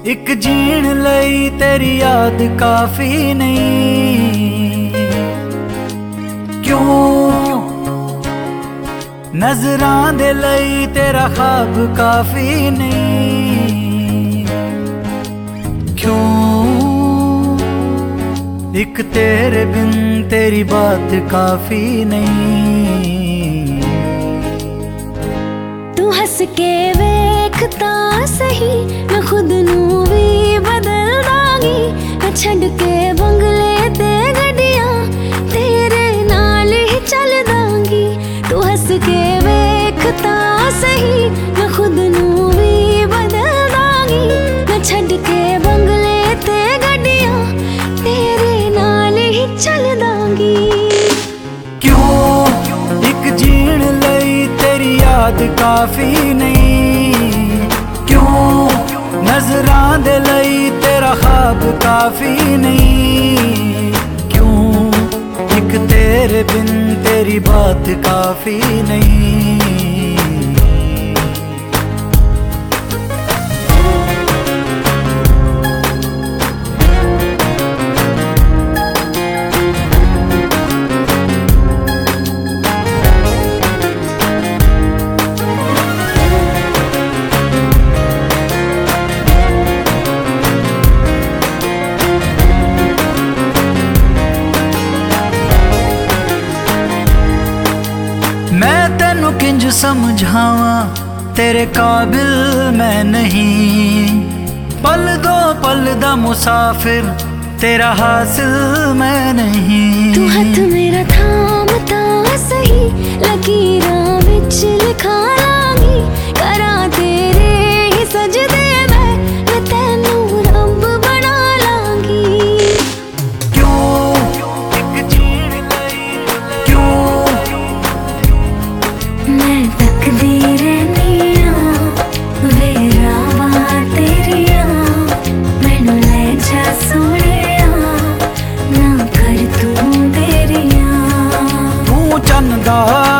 एक जीण लई तेरी याद काफी नहीं, क्यों नजरां दे लई तेरा ख्वाब काफी नहीं, क्यों एक तेरे बिन तेरी बात काफी नहीं। तू हंस के वेखता सही, मैं खुद नू भी बदल दांगी। मैं छड़ के बंगले ते गड्डियां तेरे नाल ही चल दांगी। तू हंस के वेखता सही, मैं खुद नू भी बदल दांगी। मैं छड़ के बंगले ते गड्डियां तेरे नाल ही चल दांगी। क्यों एक जीण लई तेरी याद काफी नहीं, क्यों नजरां दे लई तेरा ख्वाब काफी नहीं, क्यों एक तेरे बिन तेरी बात काफी नहीं। मैं तेनू किंज समझावा, तेरे काबिल मैं नहीं। पल दो पल दा मुसाफिर, तेरा हासिल मैं नहीं। तू हथ मेरा थामता सही, लकीरां विच लिखा लांगी। करा तेरे ही सजदे मैं तेनू रब बना लांगी। क्यों एक जीण लई, क्यों मैं तकदी रहनिया वे रावां तेरियां। मैनू ले जा सोहणिया, ना कर तू देरियां। तू चंदा